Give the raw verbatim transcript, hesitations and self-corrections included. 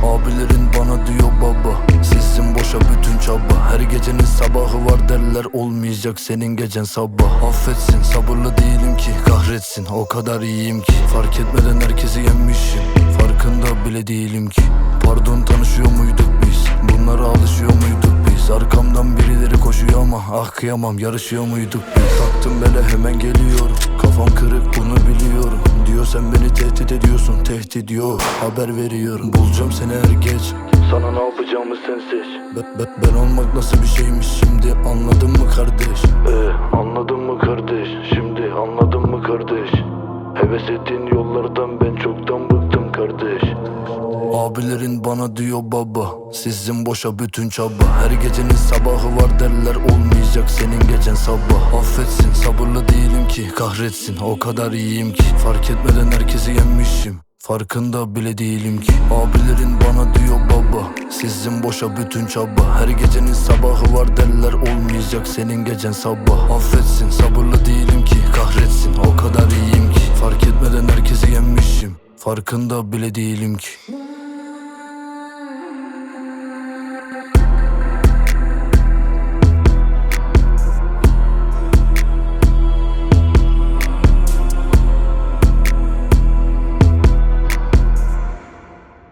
Abilerin bana diyor baba, sizin boşa bütün çaba. Her gecenin sabahı var derler, olmayacak senin gecen sabah. Affetsin, sabırlı değilim ki kahretsin, o kadar iyiyim ki. Fark etmeden herkesi yenmişim, farkında bile değilim ki. Pardon, tanışıyor muyduk biz? Bunlara alışıyor muyduk biz? Arkamdan birileri koşuyor ama ah kıyamam, yarışıyor muyduk biz? Taktım bele hemen geliyorum, kafam kırık bunu biliyorum. Diyor sen beni tehdit ediyorsun, tehdit yok, haber veriyorum. Bulacağım seni er geç, sana ne yapacağımı sen seç. Be, be, ben olmak nasıl bir şeymiş şimdi anladın mı kardeş? Ee, anladın mı kardeş? Şimdi anladın mı kardeş? Heves ettiğin yollardan ben çoktan bıktım kardeş. Abilerin bana diyor baba, sizin boşa bütün çaba. Her gecenin sabahı var derler, olmayacak senin gecen sabah. Affetsin, sabırlı değilim ki kahretsin, o kadar iyiyim ki. Fark etmeden herkesi yenmişim, farkında bile değilim ki. Abilerin bana diyor baba, sizin boşa bütün çaba. Her gecenin sabahı var derler, olmayacak senin gecen sabah. Affetsin, sabırlı değilim ki kahretsin, o kadar iyiyim ki. Fark etmeden herkesi yenmişim, farkında bile değilim ki.